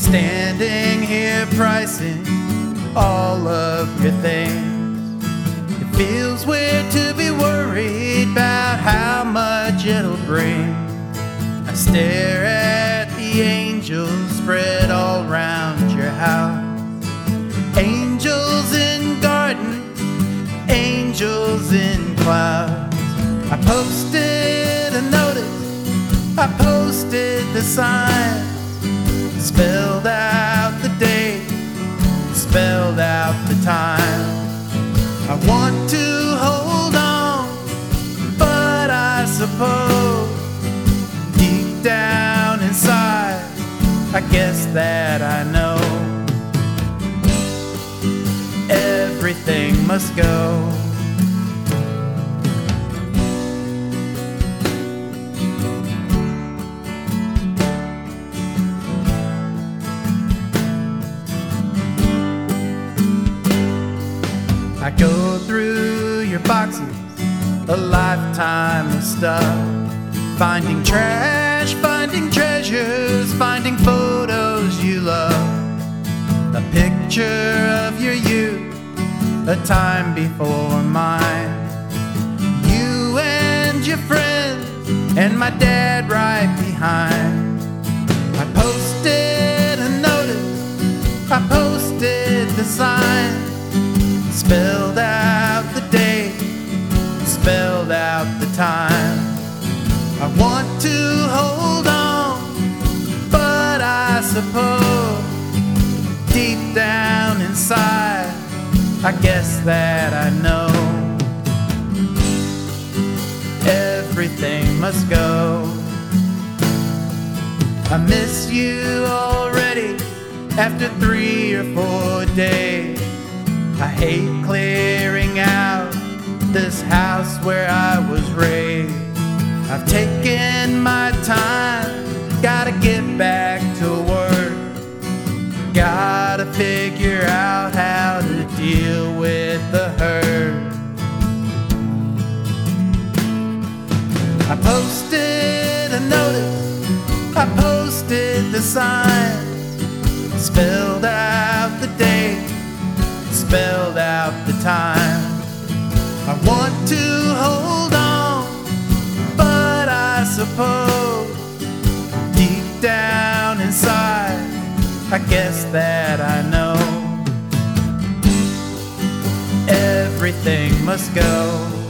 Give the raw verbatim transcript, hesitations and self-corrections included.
standing here pricing all of your things. It feels weird to be worried about how much it'll bring. I stare at the angels spread all around your house. Angels in gardens, angels in clouds. I posted a notice, I posted the signs, spelled out the date, spelled out the time. I want to hold on, but I suppose deep down inside, I guess that I know everything must go. I go through your boxes, a lifetime of stuff, finding trash, finding treasures, finding photos you love. A picture of your youth, a time before mine. You and your friends, and my dad right behind. I posted a notice, I posted the sign, spelled out the date, spelled out the time. I want to hold on, but I suppose deep down inside, I guess that I know everything must go. I miss you already after three or four days. I hate clearing out this house where I was raised. I've taken my time, gotta get back to work. Gotta figure out how to deal with the hurt. I posted a notice, I posted the signs, spelled out the date, spelled out the time. I want to hold on, but I suppose deep down inside, I guess that I know everything must go.